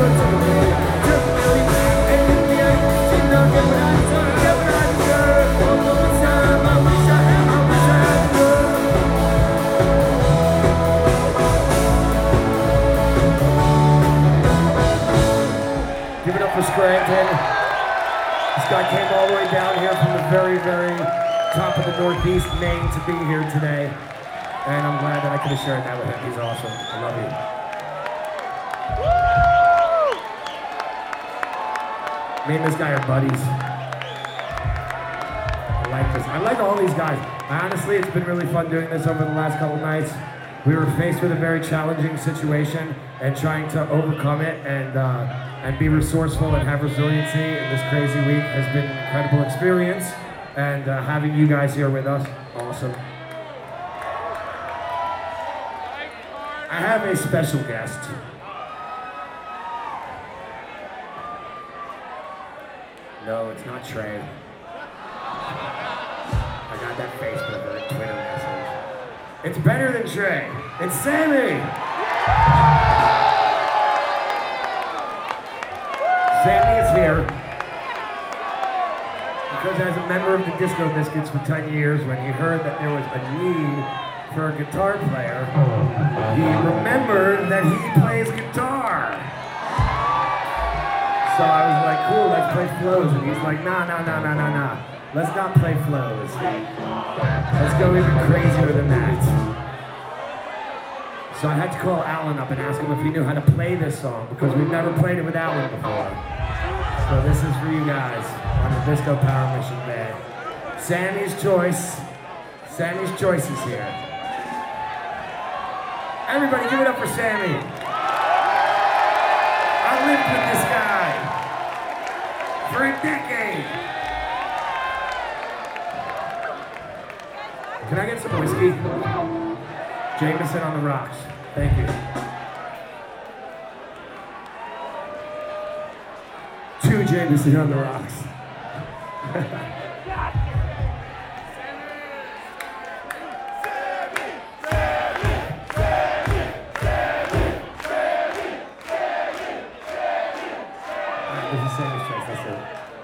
Give it up for Scranton. This guy came all the way down here from the very, very top of the Northeast Maine to be here today. And I'm glad that I could have shared that with him. He's awesome. I love you. Me and this guy are buddies. I like this. I like all these guys. Honestly, it's been really fun doing this over the last couple nights. We were faced with a very challenging situation and trying to overcome it and be resourceful and have resiliency in this crazy week has been an incredible experience. And having you guys here with us, awesome. I have a special guest. No, it's not Trey. I got that Facebook or Twitter message. It's better than Trey. It's Sammy! Sammy is here because as a member of the Disco Biscuits for 10 years, when he heard that there was a need for a guitar player, he remembered that he plays guitar. So I was like, cool, let's play flows. And he's like, nah. Let's not play flows. Let's go even crazier than that. So I had to call Alan up and ask him if he knew how to play this song because we've never played it with Alan before. So this is for you guys on the Disco Power Mission Band. Sammy's Choice. Sammy's Choice is here. Everybody give it up for Sammy. I lived with this guy for a decade. Can I get some whiskey? Jameson on the rocks. Thank you. 2 Jameson on the rocks. This is Sammy's Choice, that's it.